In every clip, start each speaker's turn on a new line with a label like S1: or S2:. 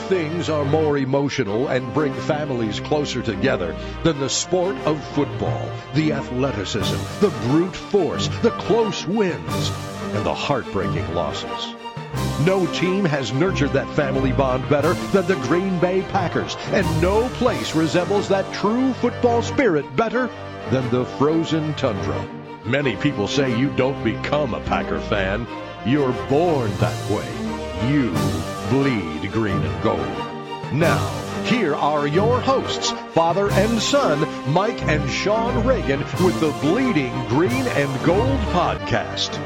S1: things are more emotional and bring families closer together than the sport of football, the athleticism, the brute force, the close wins, and the heartbreaking losses. No team has nurtured that family bond better than the Green Bay Packers, and no place resembles that true football spirit better than the frozen tundra. Many people say you don't become a Packer fan. You're born that way. You bleed green and gold. Now, here are your hosts, father and son, Mike and Sean Reagan, with the Bleeding Green and Gold podcast.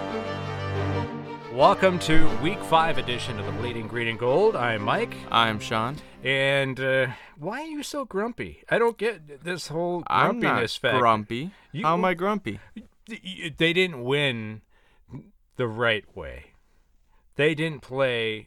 S2: Welcome to Week 5 edition of the Bleeding Green and Gold. I'm Mike.
S3: I'm Sean.
S2: And why are you so grumpy? I don't get this whole grumpiness
S3: I'm not grumpy.
S2: You,
S3: How am I grumpy?
S2: They didn't win the right way. They didn't play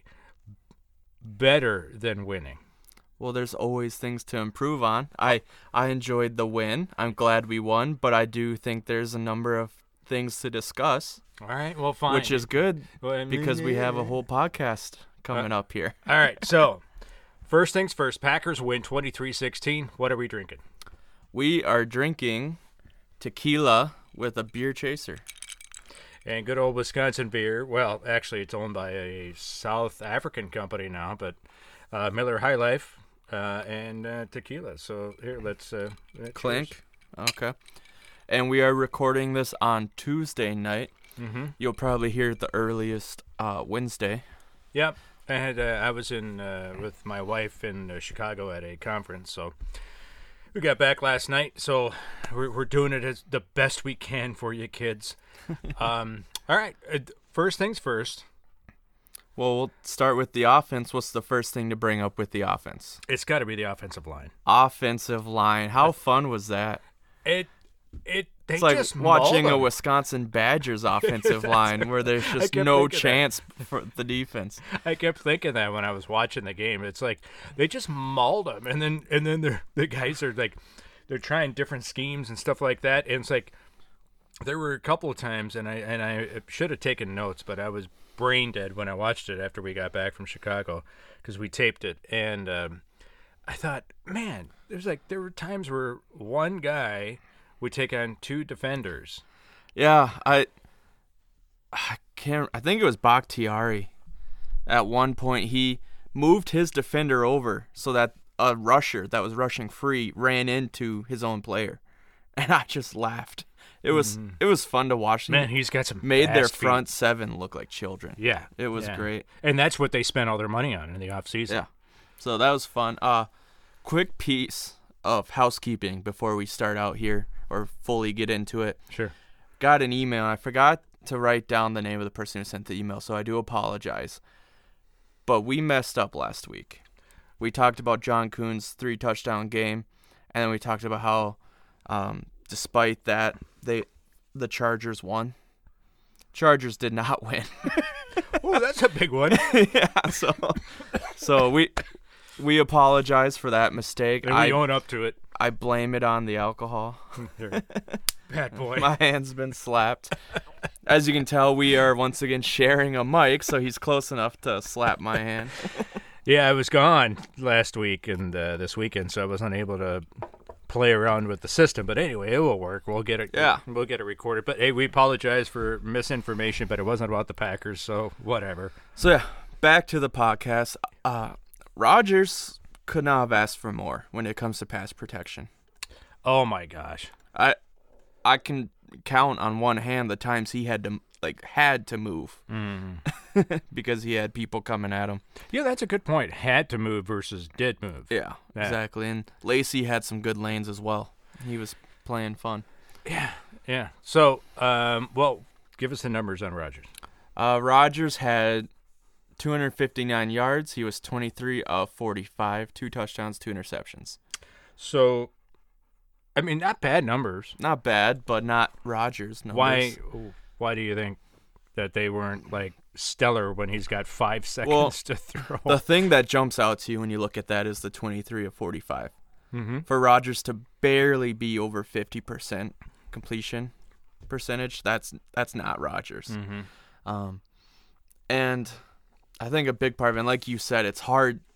S2: better than winning.
S3: Well, there's always things to improve on. I enjoyed the win. I'm glad we won, but I do think there's a number of things to discuss.
S2: All right, well, fine.
S3: Which is good because we have a whole podcast coming up here.
S2: All right, so first things first, Packers win 23-16. What are we drinking?
S3: We are drinking tequila with a beer chaser.
S2: And good old Wisconsin beer. Well, actually, it's owned by a South African company now, but Miller High Life and tequila. So here, let's
S3: clink.
S2: Cheers.
S3: Okay. And we are recording this on Tuesday night.
S2: Mm-hmm.
S3: You'll probably hear it the earliest Wednesday.
S2: Yep. I was in with my wife in Chicago at a conference, so we got back last night. So we're doing it as the best we can for you kids. All right. First things first.
S3: Well, we'll start with the offense. What's the first thing to bring up with the offense?
S2: It's got to be the offensive line.
S3: Offensive line. How fun was that?
S2: They
S3: it's like
S2: just
S3: watching a Wisconsin Badgers offensive line where there's just no chance for the defense.
S2: I kept thinking that when I was watching the game. It's like they just mauled them, and then the guys are like they're trying different schemes and stuff like that. And it's like there were a couple of times, and I should have taken notes, but I was brain dead when I watched it after we got back from Chicago because we taped it, and I thought, man, there were times where one guy would take on two defenders.
S3: Yeah, I think it was Bakhtiari. At one point, he moved his defender over so that a rusher that was rushing free ran into his own player, and I just laughed. It was fun to watch.
S2: Man, he's got some
S3: made their
S2: feet.
S3: Front seven look like children.
S2: Yeah,
S3: it was great,
S2: and that's what they spent all their money on in the offseason.
S3: Yeah, so that was fun. Quick piece of housekeeping before we start out here or fully get into it.
S2: Sure.
S3: Got an email. I forgot to write down the name of the person who sent the email, so I do apologize. But we messed up last week. We talked about John Kuhn's 3-touchdown game, and then we talked about how, despite that, the Chargers won. Chargers did not win.
S2: Oh, that's a big one.
S3: Yeah, so we apologize for that mistake.
S2: And we own up to it.
S3: I blame it on the alcohol.
S2: Bad boy.
S3: My hand's been slapped. As you can tell, we are once again sharing a mic, so he's close enough to slap my hand.
S2: Yeah, I was gone last week and this weekend, so I was unable to play around with the system. But anyway, it will work. We'll get it.
S3: Yeah.
S2: We'll get it recorded. But hey, we apologize for misinformation, but it wasn't about the Packers, so whatever.
S3: So yeah, back to the podcast. Rodgers could not have asked for more when it comes to pass protection.
S2: Oh my gosh.
S3: I can count on one hand the times he had to move because he had people coming at him.
S2: Yeah, that's a good point. Had to move versus did move.
S3: Yeah, exactly. And Lacey had some good lanes as well. He was playing fun.
S2: Yeah. So, well, give us the numbers on Rodgers.
S3: Rodgers had 259 yards. He was 23 of 45, 2 touchdowns, 2 interceptions.
S2: So, I mean, not bad numbers.
S3: Not bad, but not Rodgers numbers.
S2: Why do you think that they weren't, stellar when he's got 5 seconds to throw?
S3: The thing that jumps out to you when you look at that is the 23 of 45.
S2: Mm-hmm.
S3: For Rodgers to barely be over 50% completion percentage, that's not Rodgers.
S2: Mm-hmm.
S3: And I think a big part of it, and like you said, it's hard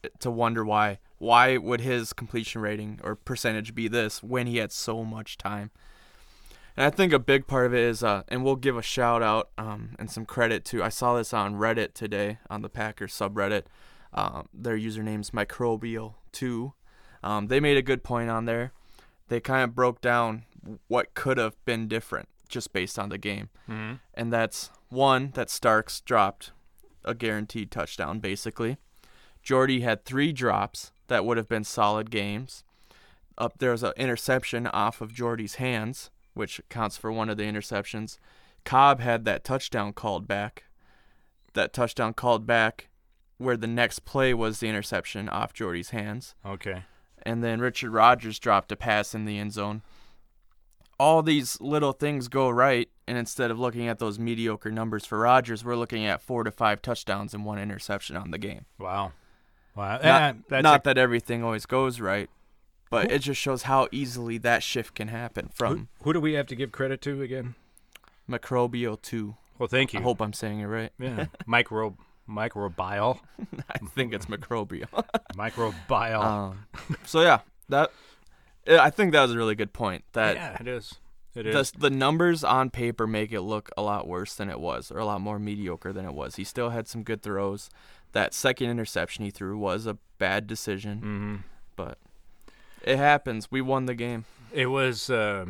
S3: to wonder why would his completion rating or percentage be this when he had so much time. And I think a big part of it is, and we'll give a shout out and some credit to, I saw this on Reddit today, on the Packers subreddit. Their username's Microbial2. They made a good point on there. They kind of broke down what could have been different just based on the game.
S2: Mm-hmm.
S3: And that's, one, that Starks dropped a guaranteed touchdown, basically. Jordy had 3 drops that would have been solid games. There was an interception off of Jordy's hands, which counts for one of the interceptions. Cobb had that touchdown called back. That touchdown called back where the next play was the interception off Jordy's hands.
S2: Okay.
S3: And then Richard Rodgers dropped a pass in the end zone. All these little things go right, and instead of looking at those mediocre numbers for Rodgers, we're looking at 4 to 5 touchdowns and 1 interception on the game.
S2: Wow.
S3: Not that everything always goes right, but it just shows how easily that shift can happen from
S2: Who do we have to give credit to again?
S3: Microbial2.
S2: Well, thank you.
S3: I hope I'm saying it right.
S2: Yeah. Microbial.
S3: I think it's microbial.
S2: Microbial.
S3: So yeah, I think that was a really good point.
S2: Yeah, it is. It is.
S3: The numbers on paper make it look a lot worse than it was, or a lot more mediocre than it was. He still had some good throws. That second interception he threw was a bad decision, but it happens. We won the game.
S2: It was.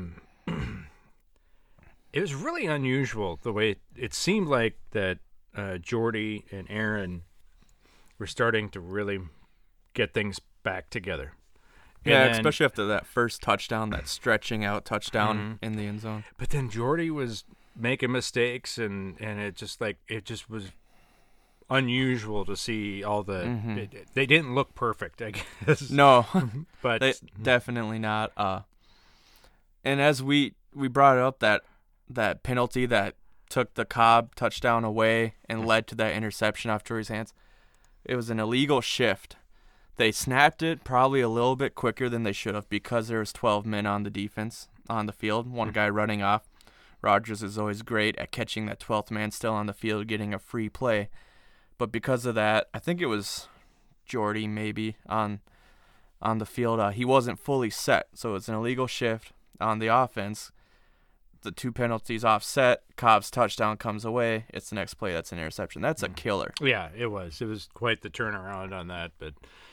S2: It was really unusual the way it seemed like that. Jordy and Aaron were starting to really get things back together.
S3: Yeah, especially after that first touchdown, that stretching out touchdown in the end zone.
S2: But then Jordy was making mistakes, and it just was unusual to see all the. They didn't look perfect, I guess.
S3: No,
S2: but
S3: definitely not. And as we brought up that penalty that took the Cobb touchdown away and led to that interception off Jordy's hands, it was an illegal shift. They snapped it probably a little bit quicker than they should have because there was 12 men on the defense on the field, one guy running off. Rodgers is always great at catching that 12th man still on the field, getting a free play. But because of that, I think it was Jordy maybe on the field. He wasn't fully set, so it's an illegal shift on the offense. The 2 penalties offset, Cobb's touchdown comes away. It's the next play that's an interception. That's a killer.
S2: Yeah, it was. It was quite the turnaround on that. But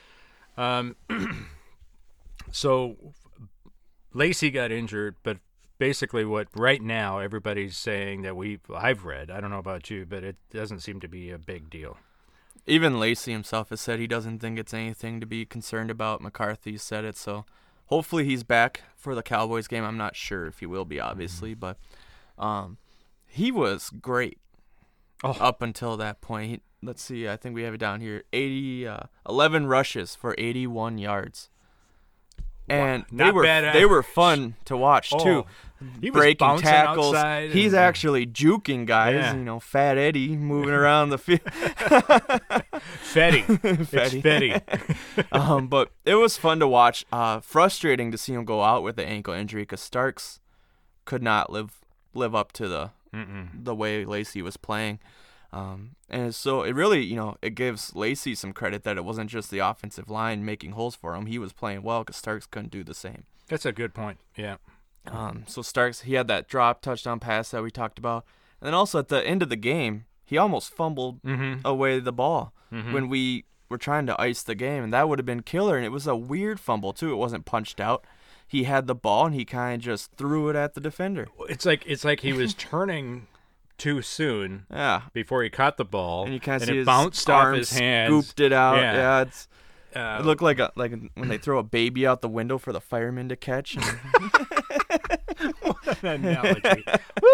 S2: so Lacy got injured, but basically what right now everybody's saying that I've read, I don't know about you, but it doesn't seem to be a big deal.
S3: Even Lacy himself has said he doesn't think it's anything to be concerned about. McCarthy said it, so hopefully he's back for the Cowboys game. I'm not sure if he will be, obviously, but he was great up until that point. Let's see, I think we have it down here. 11 rushes for 81 yards. And they were fun to watch, too.
S2: He was
S3: breaking tackles. He's
S2: and
S3: actually juking guys, Fat Eddie moving around the field.
S2: Fetty. It's Fetty.
S3: But it was fun to watch. Frustrating to see him go out with the ankle injury because Starks could not live up to the way Lacy was playing. And so it really, it gives Lacy some credit that it wasn't just the offensive line making holes for him. He was playing well because Starks couldn't do the same.
S2: That's a good point, yeah.
S3: So Starks, he had that drop touchdown pass that we talked about. And then also at the end of the game, he almost fumbled away the ball when we were trying to ice the game. And that would have been killer. And it was a weird fumble, too. It wasn't punched out. He had the ball, and he kind of just threw it at the defender.
S2: It's like he was turning too soon before he caught the ball.
S3: And you kind of
S2: see
S3: his
S2: bounced
S3: arms
S2: off his hands.
S3: Scooped it out.
S2: Yeah.
S3: It looked like when they throw a baby out the window for the firemen to catch.
S2: What an analogy.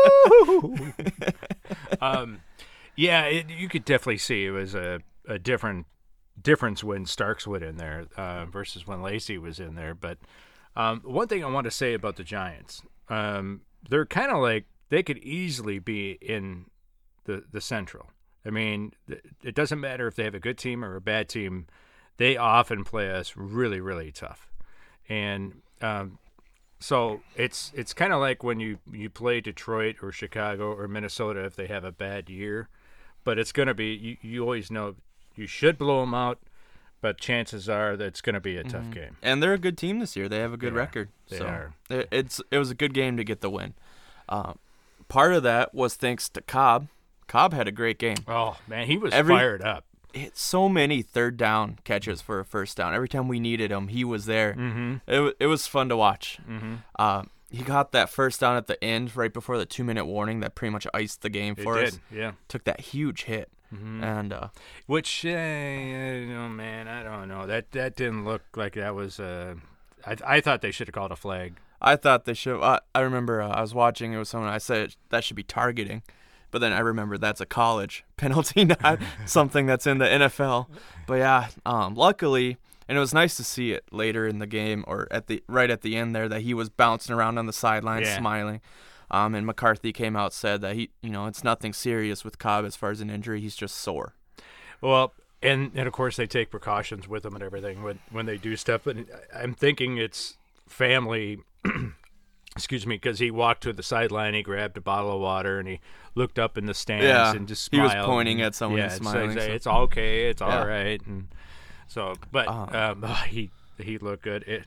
S2: You could definitely see it was a difference when Starks went in there versus when Lacy was in there. But one thing I want to say about the Giants, they're kind of like they could easily be in the Central. I mean, it doesn't matter if they have a good team or a bad team. They often play us really, really tough. And so it's kind of like when you play Detroit or Chicago or Minnesota if they have a bad year. But it's going to be, you always know you should blow them out, but chances are that it's going to be a tough game.
S3: And they're a good team this year. They have a good
S2: They are.
S3: record.
S2: They
S3: so
S2: are.
S3: It was a good game to get the win. Part of that was thanks to Cobb. Cobb had a great game.
S2: Oh, man, he was fired up.
S3: So many third down catches for a first down. Every time we needed him, he was there.
S2: Mm-hmm.
S3: It was fun to watch.
S2: Mm-hmm.
S3: He got that first down at the end, right before the 2-minute warning that pretty much iced the game for us.
S2: Yeah.
S3: Took that huge hit.
S2: Mm-hmm.
S3: And
S2: which, man, I don't know. That didn't look like that was I thought they should have called a flag.
S3: I thought they should. I remember I was watching. It was someone I said that should be targeting, but then I remember that's a college penalty, not something that's in the NFL. But yeah, luckily, and it was nice to see it later in the game or right at the end there that he was bouncing around on the sideline smiling. And McCarthy came out said that it's nothing serious with Cobb as far as an injury. He's just sore.
S2: Well, and of course they take precautions with him and everything when they do stuff. But I'm thinking it's family. Excuse me, because he walked to the sideline, he grabbed a bottle of water, and he looked up in the stands and just smiled.
S3: He was pointing at someone and smiling.
S2: So it's okay, it's all right. And so, but he looked good.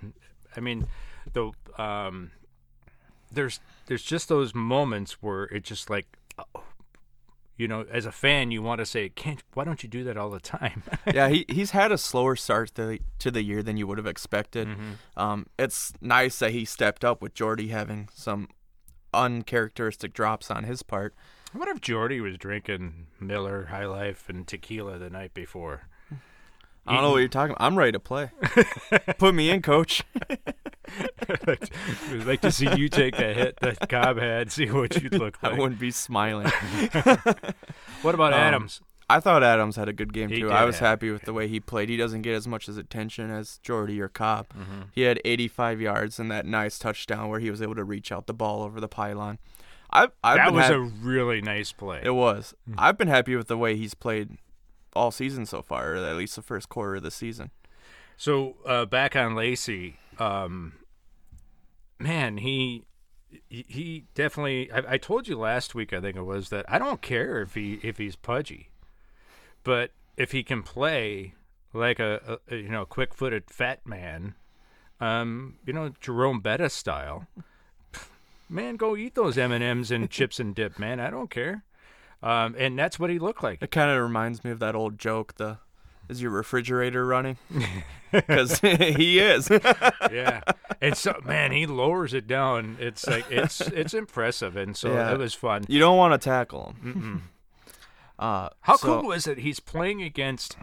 S2: There's just those moments where it's just like, as a fan, you want to say, why don't you do that all the time?
S3: Yeah, he's had a slower start to the year than you would have expected.
S2: Mm-hmm.
S3: It's nice that he stepped up with Jordy having some uncharacteristic drops on his part.
S2: What if Jordy was drinking Miller, High Life, and tequila the night before?
S3: I don't know what you're talking about. I'm ready to play. Put me in, coach.
S2: I'd like to see you take a hit that Cobb had, see what you'd look like.
S3: I wouldn't be smiling.
S2: What about Adams?
S3: I thought Adams had a good game, too. I was
S2: have.
S3: happy with the way he played. He doesn't get as much as attention as Jordy or Cobb.
S2: Mm-hmm.
S3: He had 85 yards and that nice touchdown where he was able to reach out the ball over the pylon. That
S2: was a really nice play.
S3: It was. I've been happy with the way he's played all season so far, or at least the first quarter of the season.
S2: So back on Lacey, man, he definitely. I told you last week, I think it was, that I don't care if he's pudgy, but if he can play like a quick-footed fat man, Jerome Bettis style, man, go eat those M&Ms and chips and dip, man. I don't care. And that's what he looked like.
S3: It kind of reminds me of that old joke, is your refrigerator running? Because he is.
S2: Yeah. And so, man, he lowers it down. It's like, it's impressive. And so it was fun.
S3: You don't want to tackle him.
S2: How cool is it? He's playing against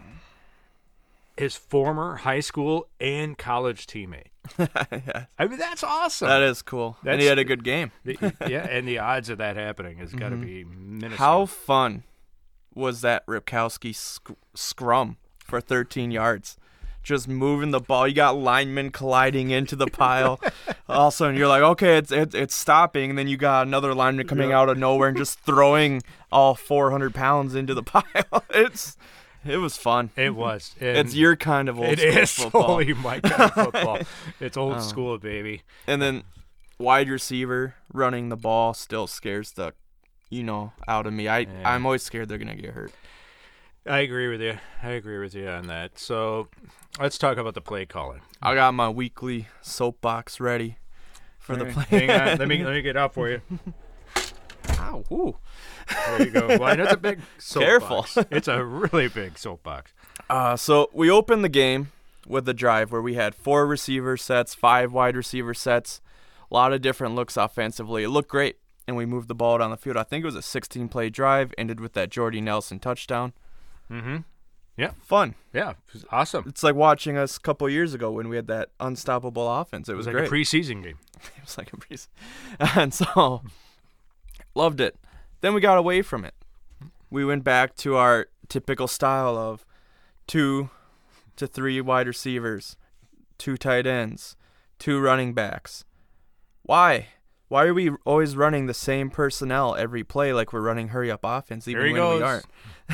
S2: his former high school and college teammate.
S3: Yeah.
S2: I mean, that's awesome.
S3: That is cool. And he had a good game.
S2: And the odds of that happening has got to be minuscule.
S3: How fun was that Ripkowski scrum for 13 yards? Just moving the ball. You got linemen colliding into the pile. All of a sudden, you're like, okay, it's stopping. And then you got another lineman coming out of nowhere and just throwing all 400 pounds into the pile. It was fun.
S2: It was.
S3: It's your kind of old school football.
S2: Totally my kind of football. It's old school, baby.
S3: And then wide receiver running the ball still scares the, out of me. I'm always scared they're going to get hurt.
S2: I agree with you on that. So let's talk about the play calling.
S3: I got my weekly soapbox ready for the play.
S2: Hang on. Let me get out for you.
S3: Ow, woo.
S2: There you go. Why, that's a big soapbox.
S3: Careful.
S2: It's a really big soapbox.
S3: So we opened the game with a drive where we had 4 receiver sets, 5 wide receiver sets, a lot of different looks offensively. It looked great, and we moved the ball down the field. I think it was a 16-play drive, ended with that Jordy Nelson touchdown.
S2: Mm-hmm. Yeah.
S3: Fun.
S2: Yeah, it was awesome.
S3: It's like watching us a couple years ago when we had that unstoppable offense. It was
S2: like
S3: great.
S2: A preseason game.
S3: It was like a preseason. And so, loved it. Then we got away from it. We went back to our typical style of 2 to 3 wide receivers, 2 tight ends, 2 running backs. Why? Why are we always running the same personnel every play like we're running hurry-up offense even when we aren't?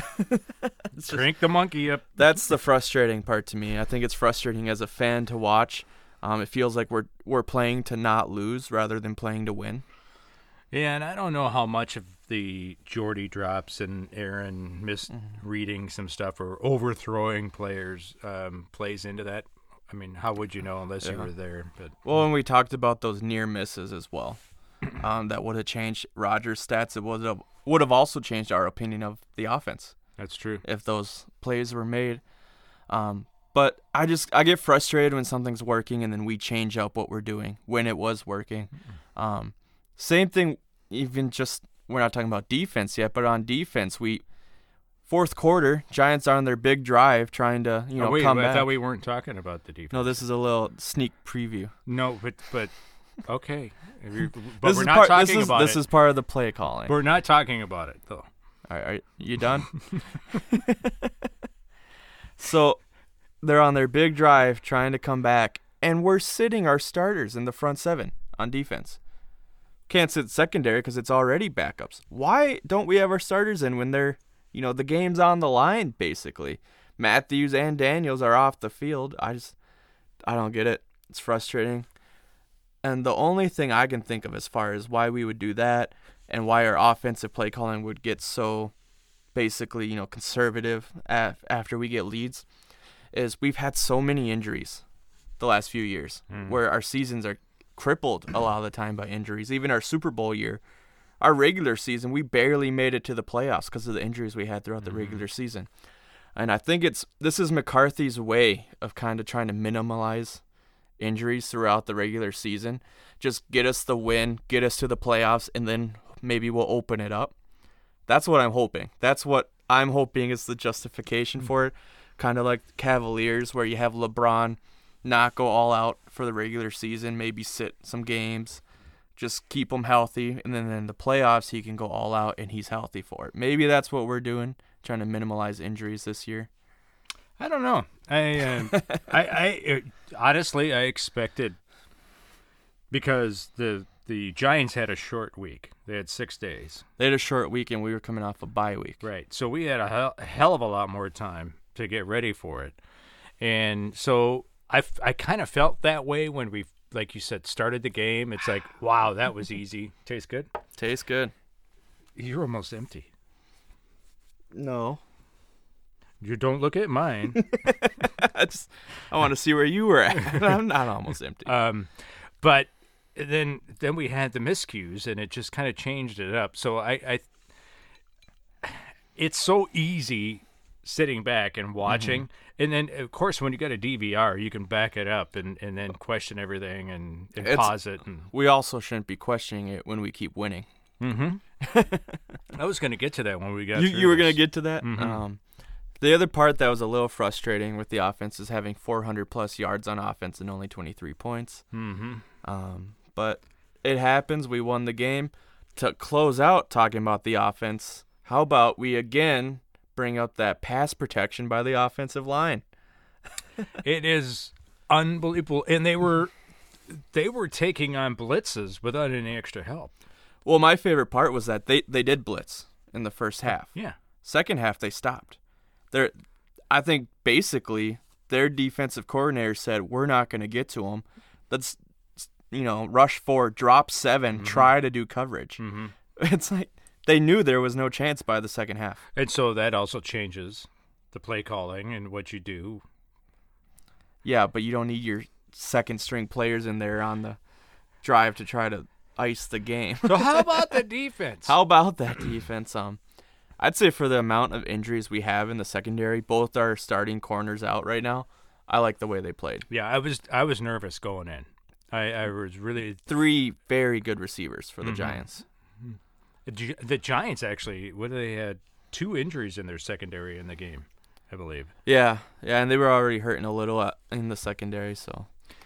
S2: Crank the monkey up.
S3: That's the frustrating part to me. I think it's frustrating as a fan to watch. It feels like we're playing to not lose rather than playing to win.
S2: Yeah, and I don't know how much of the Jordy drops and Aaron misreading some stuff or overthrowing players plays into that. I mean, how would you know unless you were there? But
S3: Well, and we talked about those near misses as well. That would have changed Rodgers' stats. It would have also changed our opinion of the offense
S2: that's true.
S3: if those plays were made. But I get frustrated when something's working and then we change up what we're doing when it was working. Same thing, even just we're not talking about defense yet, but on defense, fourth quarter, Giants are on their big drive trying to come back.
S2: I thought we weren't talking about the defense.
S3: No, this is a little sneak preview.
S2: No, but okay. But we're not talking about it.
S3: This is part of the play calling.
S2: We're not talking about it, though.
S3: All right, you done? So they're on their big drive trying to come back, and we're sitting our starters in the front seven on defense. Can't sit secondary because it's already backups. Why don't we have our starters in when they're, the game's on the line, basically? Matthews and Daniels are off the field. I don't get it. It's frustrating. And the only thing I can think of as far as why we would do that and why our offensive play calling would get so basically, conservative after we get leads is we've had so many injuries the last few years where our seasons are crippled a lot of the time by injuries. Even our Super Bowl year, our regular season, we barely made it to the playoffs because of the injuries we had throughout the regular season. And I think this is McCarthy's way of kind of trying to minimize injuries throughout the regular season. Just get us the win, get us to the playoffs, and then maybe we'll open it up. That's what I'm hoping. That's what I'm hoping is the justification for it. Kind of like the Cavaliers, where you have LeBron not go all out for the regular season, maybe sit some games, just keep him healthy, and then in the playoffs he can go all out and he's healthy for it. Maybe that's what we're doing, trying to minimize injuries this year.
S2: I don't know. I honestly I expected, because the Giants had a short week. They had 6 days.
S3: They had a short week and we were coming off a bye week.
S2: Right. So we had a hell of a lot more time to get ready for it. And so I kind of felt that way when we, like you said, started the game. It's like, wow, that was easy. Tastes good?
S3: Tastes good.
S2: You're almost empty.
S3: No.
S2: You don't look at mine.
S3: I want to see where you were at. I'm not almost empty.
S2: But then we had the miscues, and it just kind of changed it up. So it's so easy sitting back and watching. And then, of course, when you got a DVR, you can back it up and then question everything and pause it. And
S3: we also shouldn't be questioning it when we keep winning.
S2: I was going to get to that when we got through
S3: You were going to get to that?
S2: Mm-hmm.
S3: The other part that was a little frustrating with the offense is having 400-plus yards on offense and only 23 points. But it happens. We won the game. To close out talking about the offense, how about we again bring up that pass protection by the offensive line?
S2: It is unbelievable. And they were taking on blitzes without any extra help.
S3: Well, my favorite part was that they did blitz in the first half.
S2: Yeah.
S3: Second half, they stopped. I think basically their defensive coordinator said, we're not going to get to them. Let's, rush 4, drop 7, try to do coverage. It's like they knew there was no chance by the second half.
S2: And so that also changes the play calling and what you do.
S3: Yeah, but you don't need your second-string players in there on the drive to try to ice the game.
S2: So how about the defense?
S3: How about that defense? I'd say for the amount of injuries we have in the secondary, both our starting corners out right now, I like the way they played.
S2: Yeah, I was nervous going in. I was really
S3: 3 very good receivers for the Giants.
S2: The Giants actually, they had 2 injuries in their secondary in the game, I believe.
S3: Yeah, and they were already hurting a little in the secondary. So,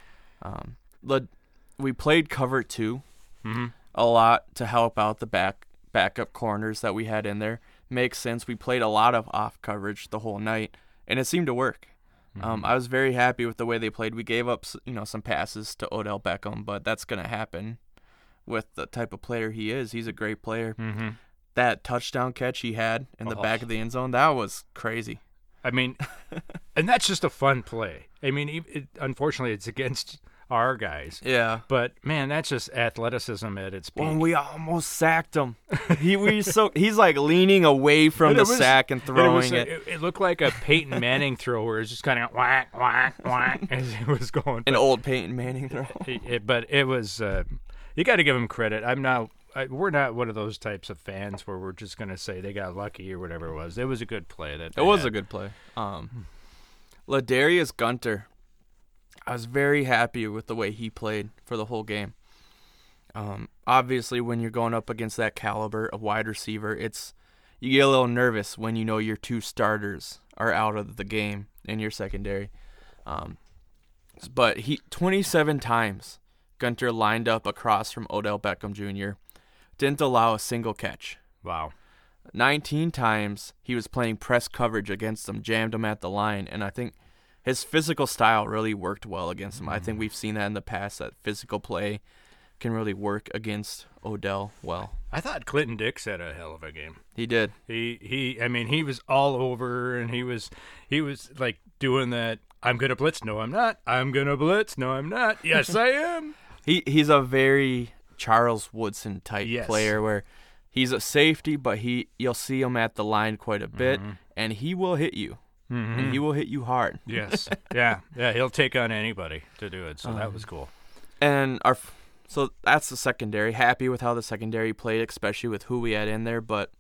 S3: we played cover 2 a lot to help out the backup corners that we had in there. Makes sense. We played a lot of off coverage the whole night, and it seemed to work. I was very happy with the way they played. We gave up, some passes to Odell Beckham, but that's going to happen with the type of player he is. He's a great player. That touchdown catch he had in the back of the end zone, that was crazy.
S2: I mean, and that's just a fun play. I mean, unfortunately, it's against our guys.
S3: Yeah.
S2: But man, that's just athleticism at its peak.
S3: Well, we almost sacked him. He's like leaning away from the sack and throwing it.
S2: It looked like a Peyton Manning throw where it's just kind of whack, whack, whack as it was going.
S3: An old Peyton Manning throw.
S2: But it was, you got to give him credit. We're not one of those types of fans where we're just going to say they got lucky or whatever it was. It was a good play. It
S3: was a good play. Ladarius Gunter, I was very happy with the way he played for the whole game. Obviously, when you're going up against that caliber of wide receiver, you get a little nervous when you know your two starters are out of the game in your secondary. But 27 times Gunter lined up across from Odell Beckham Jr., didn't allow a single catch.
S2: Wow.
S3: 19 times he was playing press coverage against them, jammed them at the line, and I think his physical style really worked well against him. I think we've seen that in the past, that physical play can really work against Odell well.
S2: I thought Clinton Dix had a hell of a game.
S3: He did.
S2: He was all over, and he was like doing that, I'm going to blitz, no I'm not. I'm going to blitz, no I'm not. Yes, I am.
S3: He's a very Charles Woodson type player where he's a safety, but you'll see him at the line quite a bit, and he will hit you. And he will hit you hard.
S2: Yes. Yeah, he'll take on anybody to do it, so that was cool.
S3: And so that's the secondary. Happy with how the secondary played, especially with who we had in there, but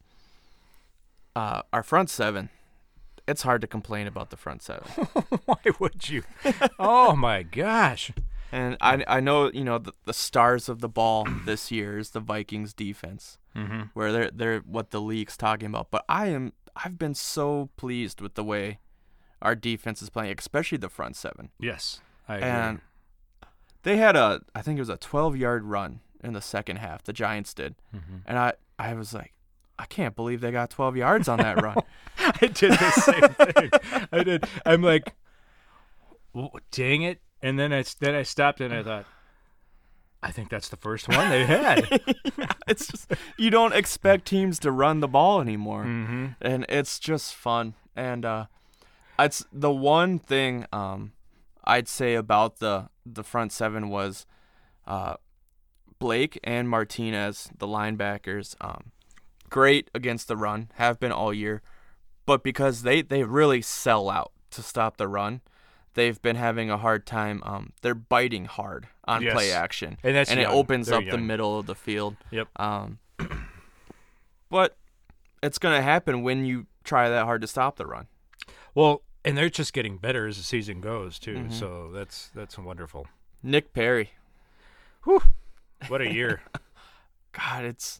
S3: our front seven, it's hard to complain about the front seven.
S2: Why would you? Oh, my gosh.
S3: And I know, the stars of the ball this year is the Vikings defense, where they're what the league's talking about. But I've been so pleased with the way our defense is playing, especially the front seven.
S2: Yes, I agree.
S3: And they had I think it was a 12-yard run in the second half, the Giants did. And I was like, I can't believe they got 12 yards on that run.
S2: I did the same thing. I did. I'm like, dang it. And then I stopped and I thought, I think that's the first one they had.
S3: It's just, you don't expect teams to run the ball anymore, and it's just fun. And it's the one thing I'd say about the front seven was Blake and Martinez, the linebackers, great against the run, have been all year, but because they really sell out to stop the run, they've been having a hard time. They're biting hard on play action, and it opens up the middle of the field.
S2: Yep.
S3: But it's going to happen when you try that hard to stop the run.
S2: Well, and they're just getting better as the season goes too. So that's wonderful.
S3: Nick Perry.
S2: Whew. What a year.
S3: God, it's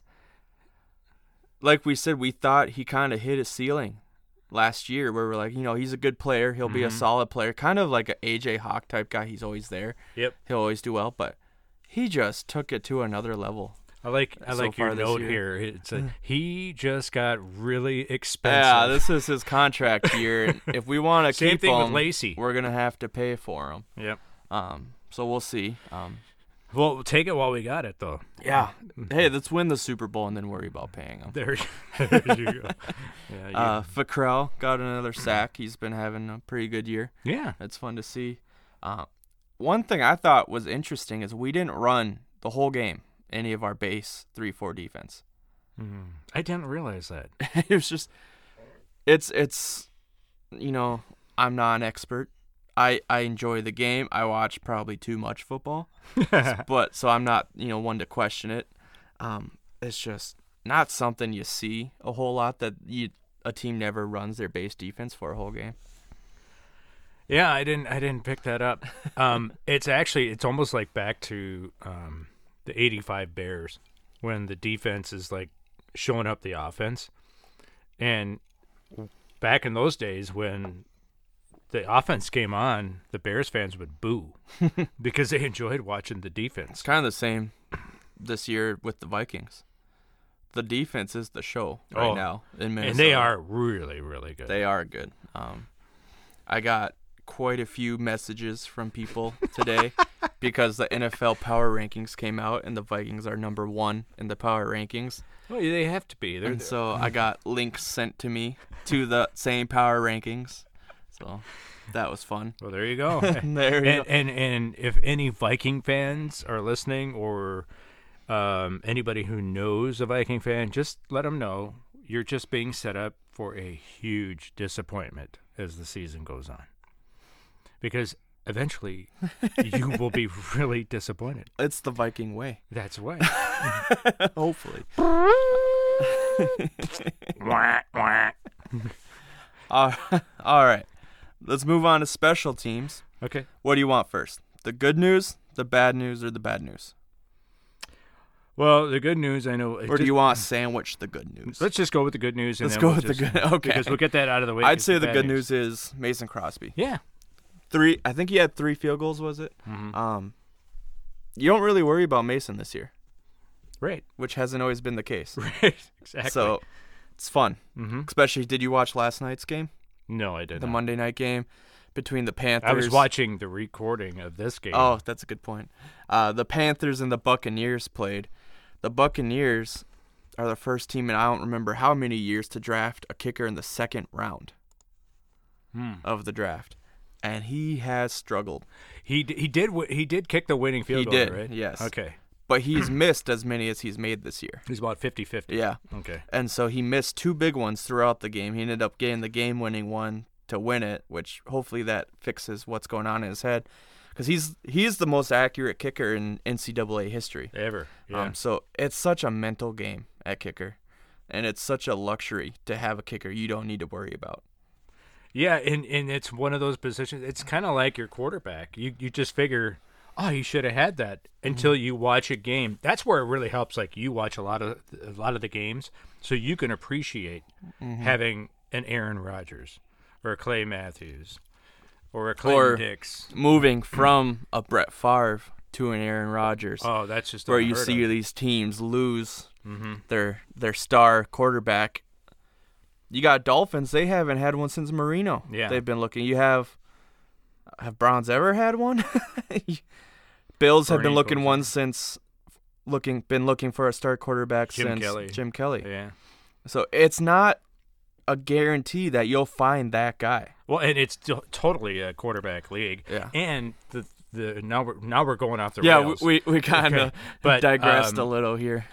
S3: like we said, we thought he kind of hit a ceiling last year where we're like, he's a good player. He'll be a solid player, kind of like an A.J. Hawk type guy. He's always there.
S2: Yep.
S3: He'll always do well, but he just took it to another level.
S2: I like your note here. It's he just got really expensive.
S3: Yeah, this is his contract year. If we want to keep him,
S2: with Lacey,
S3: we're going to have to pay for him.
S2: Yep.
S3: So we'll see.
S2: Well, we'll take it while we got it, though.
S3: Yeah. Hey, let's win the Super Bowl and then worry about paying him.
S2: There you go. Yeah,
S3: Fackrell got another sack. He's been having a pretty good year.
S2: Yeah.
S3: It's fun to see. One thing I thought was interesting is we didn't run the whole game, any of our base 3-4 defense.
S2: I didn't realize that.
S3: It was just, it's I'm not an expert. I enjoy the game. I watch probably too much football, but so I'm not one to question it. It's just not something you see a whole lot, that a team never runs their base defense for a whole game.
S2: Yeah, I didn't pick that up. It's almost like back to the '85 Bears when the defense is like showing up the offense, and back in those days when the offense came on, the Bears fans would boo because they enjoyed watching the defense.
S3: It's kind of the same this year with the Vikings. The defense is the show right now in Minnesota.
S2: And they are really, really good.
S3: They are good. I got quite a few messages from people today because the NFL Power Rankings came out and the Vikings are number 1 in the Power Rankings.
S2: Well, they have to be.
S3: So I got links sent to me to the same Power Rankings. So that was fun.
S2: Well, there you go.
S3: There you go.
S2: And if any Viking fans are listening, or anybody who knows a Viking fan, just let them know you're just being set up for a huge disappointment as the season goes on. Because eventually you will be really disappointed.
S3: It's the Viking way.
S2: That's why.
S3: Hopefully. All right. Let's move on to special teams.
S2: Okay.
S3: What do you want first? The good news, the bad news, or the bad news?
S2: Well, the good news, I know.
S3: Or do you want to sandwich the good news?
S2: Let's just go with the good news. And
S3: Let's
S2: then
S3: go
S2: we'll
S3: with the
S2: just-
S3: good. Okay.
S2: Because we'll get that out of the way.
S3: I'd
S2: 'cause
S3: say the
S2: bad
S3: good news is Mason Crosby.
S2: Yeah.
S3: 3. I think he had 3 field goals. Was it?
S2: Mm-hmm.
S3: You don't really worry about Mason this year,
S2: Right.
S3: which hasn't always been the case.
S2: Right. Exactly.
S3: So it's fun.
S2: Mm-hmm.
S3: Especially, did you watch last night's game?
S2: No, I didn't.
S3: The Monday night game between the Panthers.
S2: I was watching the recording of this game.
S3: Oh, that's a good point. The Panthers and the Buccaneers played. The Buccaneers are the first team in I don't remember how many years to draft a kicker in the second round of the draft, and he has struggled.
S2: He did kick the winning field
S3: He
S2: goal,
S3: did,
S2: right?
S3: yes.
S2: Okay.
S3: But he's missed as many as he's made this year.
S2: He's about 50-50.
S3: Yeah.
S2: Okay.
S3: And so he missed 2 big ones throughout the game. He ended up getting the game-winning one to win it, which hopefully that fixes what's going on in his head. Because he's the most accurate kicker in NCAA history.
S2: Ever. Yeah.
S3: So it's such a mental game at kicker. And it's such a luxury to have a kicker you don't need to worry about.
S2: Yeah, and it's one of those positions. It's kind of like your quarterback. You just figure, oh, you should have had that until you watch a game. That's where it really helps. Like you watch a lot of the games, so you can appreciate having an Aaron Rodgers or a Clay Matthews or a Clayton Dix.
S3: Moving from a Brett Favre to an Aaron Rodgers.
S2: Oh, that's just
S3: where you
S2: unheard
S3: see
S2: of.
S3: these teams lose their star quarterback. You got Dolphins. They haven't had one since Marino.
S2: Yeah.
S3: They've been looking. You have Browns ever had one? Bills have been looking one since been looking for a star quarterback since Jim Kelly.
S2: Yeah.
S3: So it's not a guarantee that you'll find that guy.
S2: Well, and it's totally a quarterback league.
S3: Yeah.
S2: And the now we're going off the
S3: Yeah,
S2: rails.
S3: we kind of digressed a little here.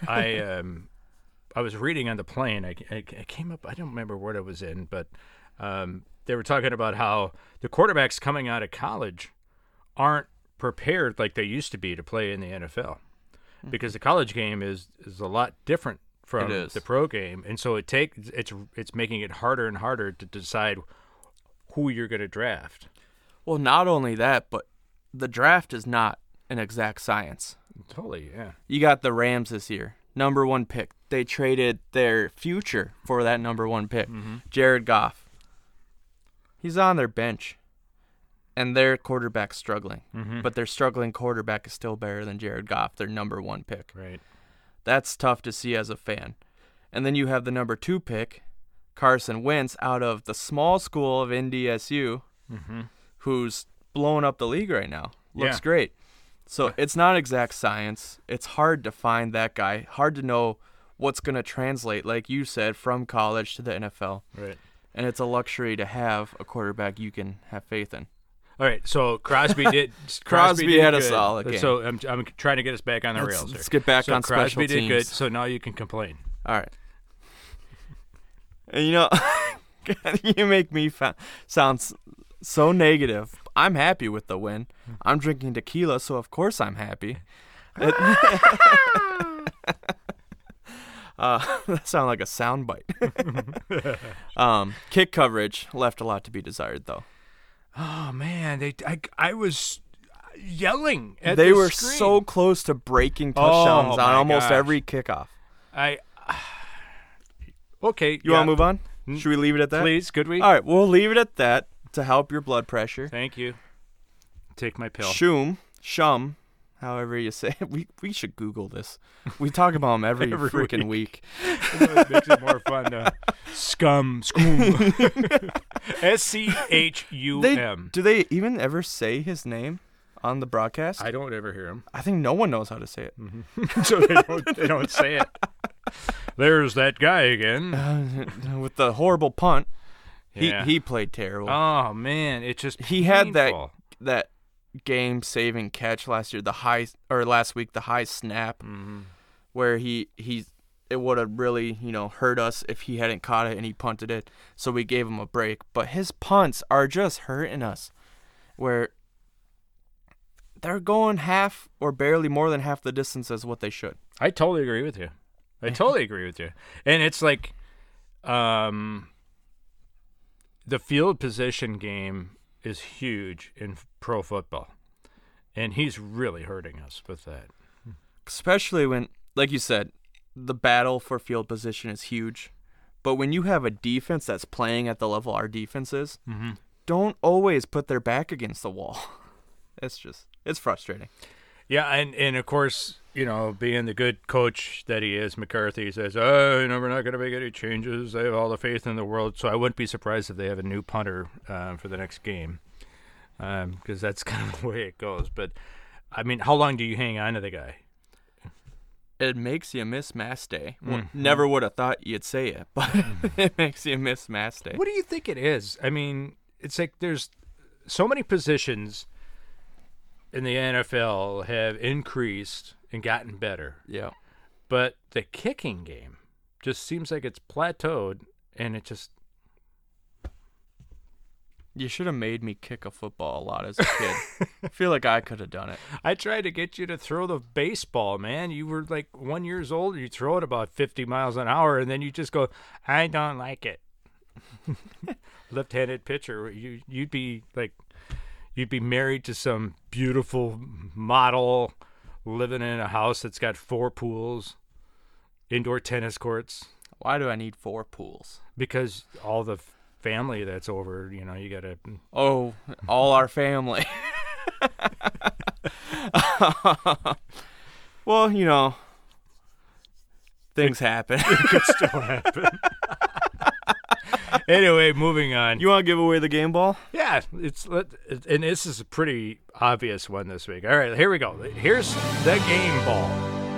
S2: I was reading on the plane. I came up. I don't remember what it was in, but they were talking about how the quarterbacks coming out of college aren't prepared like they used to be to play in the NFL, because the college game is a lot different from the pro game, and so it's making it harder and harder to decide who you're going to draft.
S3: Well, not only that, but the draft is not an exact science.
S2: Totally, yeah.
S3: You got the Rams this year, number 1 pick. They traded their future for that number 1 pick, Jared Goff. He's on their bench, and their quarterback's struggling. But their struggling quarterback is still better than Jared Goff, their number 1 pick.
S2: Right.
S3: That's tough to see as a fan. And then you have the number 2 pick, Carson Wentz, out of the small school of NDSU, who's blowing up the league right now. Looks great. So it's not exact science. It's hard to find that guy. Hard to know what's going to translate, like you said, from college to the NFL.
S2: Right.
S3: And it's a luxury to have a quarterback you can have faith in.
S2: All right, so Crosby did.
S3: Crosby
S2: did
S3: had a
S2: good.
S3: solid game.
S2: So I'm trying to get us back on the rails.
S3: Let's get back on special
S2: Crosby did good.
S3: teams.
S2: So now you can complain.
S3: All right. And you make me sound so negative. I'm happy with the win. I'm drinking tequila, so of course I'm happy. That sounded like a sound bite. Kick coverage left a lot to be desired, though.
S2: Oh man, I was yelling at
S3: They
S2: the
S3: were
S2: screen.
S3: so close to breaking touchdowns
S2: Oh,
S3: on
S2: my
S3: almost
S2: gosh.
S3: every kickoff.
S2: Okay,
S3: You want to move on? Should we leave it at that?
S2: Please, could we?
S3: All right, we'll leave it at that to help your blood pressure.
S2: Thank you. Take my pill.
S3: Shum, however you say it. We should Google this. We talk about him every freaking week.
S2: It makes it more fun. Scum. SCHUM.
S3: Do they even ever say his name on the broadcast?
S2: I don't ever hear him,
S3: I think no one knows how to say it.
S2: so they don't say it. There's that guy again.
S3: With the horrible punt.
S2: Yeah.
S3: He played terrible.
S2: Oh man, it just
S3: He had
S2: painful.
S3: that game-saving catch last week, the high snap, where it would have really, hurt us if he hadn't caught it and he punted it. So we gave him a break. But his punts are just hurting us, where they're going half or barely more than half the distance as what they should.
S2: I totally agree with you. And it's like, the field position game is huge in pro football, and he's really hurting us with that.
S3: Especially when, like you said, the battle for field position is huge. But when you have a defense that's playing at the level our defense is, don't always put their back against the wall. It's frustrating.
S2: Yeah, and of course, being the good coach that he is, McCarthy says, we're not going to make any changes. They have all the faith in the world. So I wouldn't be surprised if they have a new punter for the next game, because that's kind of the way it goes. But, I mean, how long do you hang on to the guy?
S3: It makes you miss Mass Day. Well, never would have thought you'd say it, but it makes you miss Mass Day.
S2: What do you think it is? I mean, it's like there's so many positions in the NFL have increased and gotten better.
S3: Yeah.
S2: But the kicking game just seems like it's plateaued, and it just...
S3: You should have made me kick a football a lot as a kid. I feel like I could have done it.
S2: I tried to get you to throw the baseball, man. You were like 1 year old. You throw it about 50 miles an hour, and then you just go, I don't like it. Left-handed pitcher. You'd be married to some beautiful model living in a house that's got 4 pools, indoor tennis courts.
S3: Why do I need 4 pools?
S2: Because all the family that's over, you got to...
S3: Oh, all our family. Well, things happen.
S2: It could still happen. Anyway, moving on.
S3: You want to give away the game ball?
S2: Yeah, and this is a pretty obvious one this week. All right, here we go. Here's the game ball.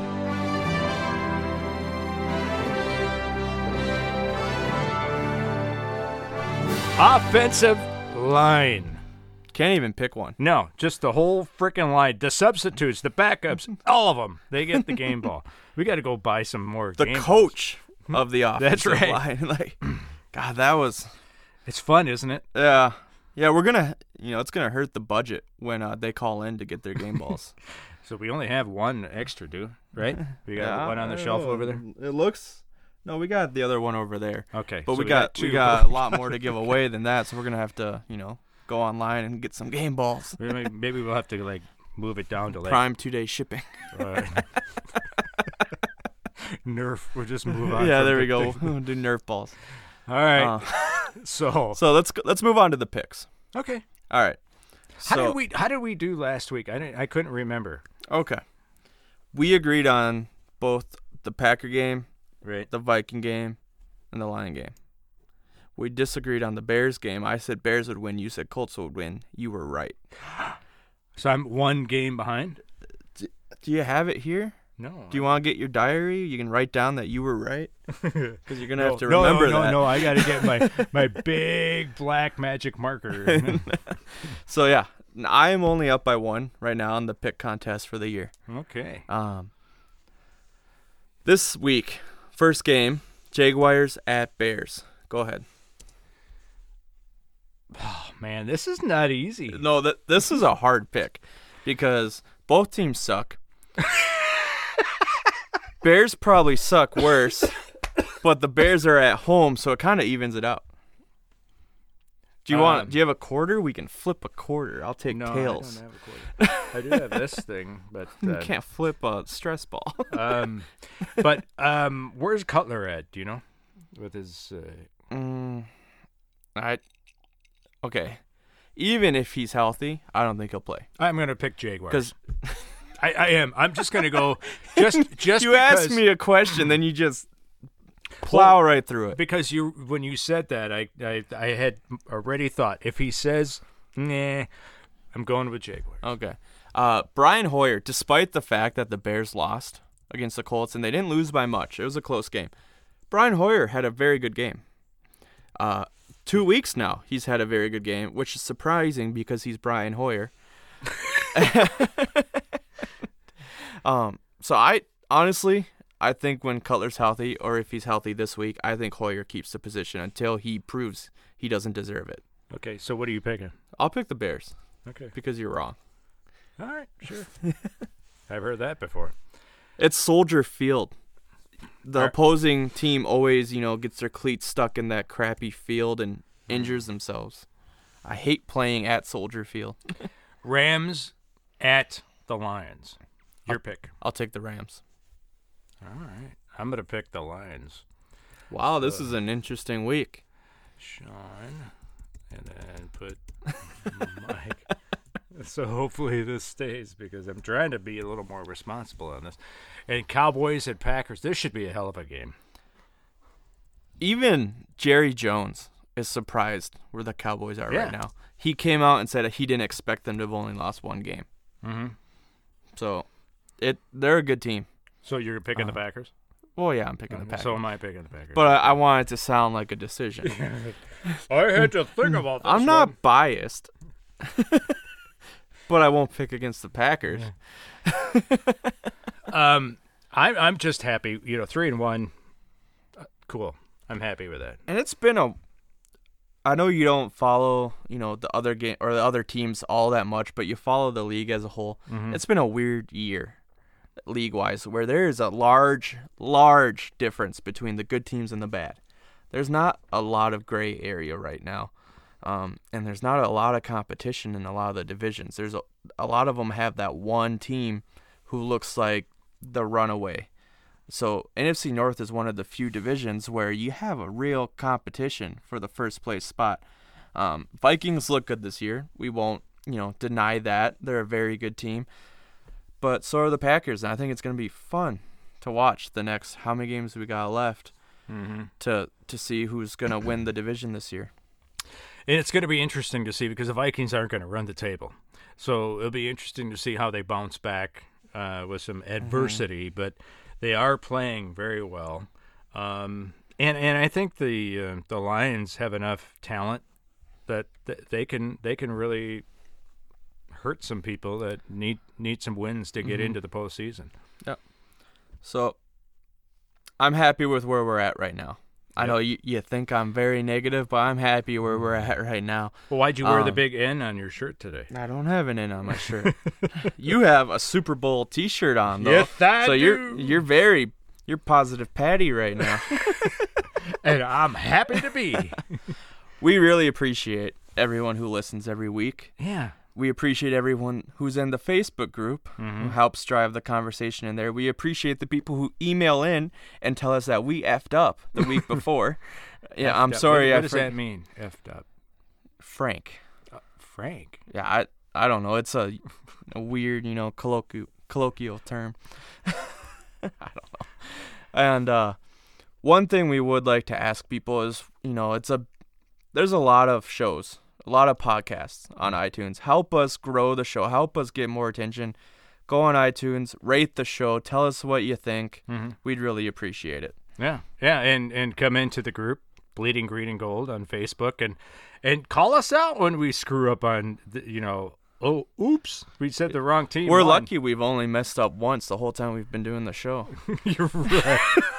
S2: Offensive line.
S3: Can't even pick one.
S2: No, just the whole freaking line. The substitutes, the backups, all of them. They get the game ball. We got to go buy some more
S3: The
S2: game
S3: coach
S2: balls.
S3: of the offensive
S2: That's right.
S3: line. God, that was...
S2: It's fun, isn't it?
S3: Yeah. Yeah, we're going to... it's going to hurt the budget when they call in to get their game balls.
S2: So we only have one extra, right? We got one on the shelf over there?
S3: It looks... No, we got the other one over there.
S2: Okay.
S3: But
S2: so
S3: we got a lot more to give away than that, so we're going to have to, go online and get some game balls.
S2: Maybe we'll have to, move it down to,
S3: Prime 2-day shipping.
S2: Nerf. We'll just move on.
S3: Yeah, there we go. We'll do Nerf balls.
S2: All right. So
S3: let's move on to the picks.
S2: Okay.
S3: All right.
S2: How did we do last week? I couldn't remember.
S3: Okay. We agreed on both the Packer game,
S2: right,
S3: the Viking game, and the Lion game. We disagreed on the Bears game. I said Bears would win. You said Colts would win. You were right.
S2: So I'm one game behind?
S3: Do you have it here?
S2: No.
S3: Do you want to get your diary? You can write down that you were right. Because you're going to have to remember that.
S2: No, I got to get my big black magic marker.
S3: So, yeah, I am only up by 1 right now in the pick contest for the year.
S2: Okay.
S3: This week, first game, Jaguars at Bears. Go ahead.
S2: Oh, man, this is not easy.
S3: No, this is a hard pick because both teams suck. Bears probably suck worse, but the Bears are at home, so it kind of evens it out. Do you have a quarter? We can flip a quarter. I'll take tails.
S2: I don't have a quarter. I do have this thing, but
S3: you can't flip a stress ball.
S2: But where's Cutler at? Do you know? With his
S3: okay. Even if he's healthy, I don't think he'll play.
S2: I'm gonna pick Jaguars. Because I am. I'm just gonna go. Just
S3: you because, asked me a question, then you just plow right through it.
S2: Because when you said that, I had already thought if he says, nah, I'm going with Jaguars.
S3: Okay. Brian Hoyer, despite the fact that the Bears lost against the Colts and they didn't lose by much, it was a close game. Brian Hoyer had a very good game. 2 weeks now he's had a very good game, which is surprising because he's Brian Hoyer. So I think when Cutler's healthy, or if he's healthy this week, I think Hoyer keeps the position until he proves he doesn't deserve it.
S2: Okay, so what are you picking?
S3: I'll pick the Bears.
S2: Okay.
S3: Because you're wrong.
S2: All right, sure. I've heard that before.
S3: It's Soldier Field. The opposing team always, gets their cleats stuck in that crappy field and injures themselves. I hate playing at Soldier Field.
S2: Rams at the Lions. Your pick.
S3: I'll take the Rams.
S2: All right. I'm going to pick the Lions.
S3: Wow, this is an interesting week.
S2: Sean, and then put Mike. So hopefully this stays because I'm trying to be a little more responsible on this. And Cowboys and Packers, this should be a hell of a game.
S3: Even Jerry Jones is surprised where the Cowboys are right now. He came out and said he didn't expect them to have only lost one game.
S2: Mm-hmm.
S3: So they're a good team.
S2: So you're picking the Packers?
S3: Well, yeah, I'm picking the Packers.
S2: So am I picking the Packers.
S3: But I want it to sound like a decision.
S2: I had to think about this.
S3: I'm not biased. But I won't pick against the Packers.
S2: I'm just happy. 3-1. Cool. I'm happy with that.
S3: And it's been I know you don't follow, the other game or the other teams all that much, but you follow the league as a whole. Mm-hmm. It's been a weird year, league-wise, where there is a large difference between the good teams and the bad. There's not a lot of gray area right now. And there's not a lot of competition in a lot of the divisions. There's a lot of them have that one team who looks like the runaway. So NFC North is one of the few divisions where you have a real competition for the first place spot. Vikings look good this year. We won't, deny that. They're a very good team. But so are the Packers, and I think it's going to be fun to watch the next how many games we got left to see who's going to win the division this year.
S2: And it's going to be interesting to see because the Vikings aren't going to run the table. So it'll be interesting to see how they bounce back with some adversity. Mm-hmm. But they are playing very well. And I think the Lions have enough talent that they can really hurt some people that need some wins to get into the postseason.
S3: Yep. So I'm happy with where we're at right now. I know you think I'm very negative, but I'm happy where we're at right now.
S2: Well, why'd you wear the big N on your shirt today?
S3: I don't have an N on my shirt. You have a Super Bowl T-shirt on, though.
S2: Yes, I
S3: so
S2: do.
S3: You're positive Patty right now.
S2: And I'm happy to be.
S3: We really appreciate everyone who listens every week.
S2: Yeah.
S3: We appreciate everyone who's in the Facebook group who helps drive the conversation in there. We appreciate the people who email in and tell us that we effed up the week before. Yeah, I'm sorry.
S2: What does that mean, effed up?
S3: Frank.
S2: Frank?
S3: Yeah, I don't know. It's a weird, colloquial term. I don't know. And one thing we would like to ask people is, there's a lot of shows. A lot of podcasts on iTunes. Help us grow the show. Help us get more attention. Go on iTunes, rate the show. Tell us what you think. We'd really appreciate it.
S2: Yeah, and come into the group, Bleeding Green and Gold on Facebook, and call us out when we screw up on, oh, oops, we said the wrong team.
S3: We're lucky we've only messed up once the whole time we've been doing the show.
S2: You're right.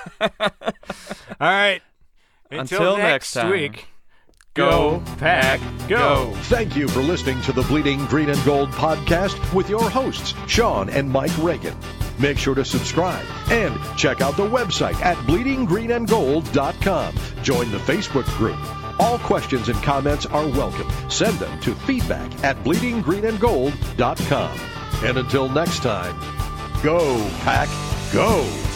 S2: All right. Until next
S3: time.
S2: Week. Go, Pack, go.
S1: Thank you for listening to the Bleeding Green and Gold podcast with your hosts, Sean and Mike Reagan. Make sure to subscribe and check out the website at bleedinggreenandgold.com. Join the Facebook group. All questions and comments are welcome. Send them to feedback@bleedinggreenandgold.com. And until next time, go, Pack, go.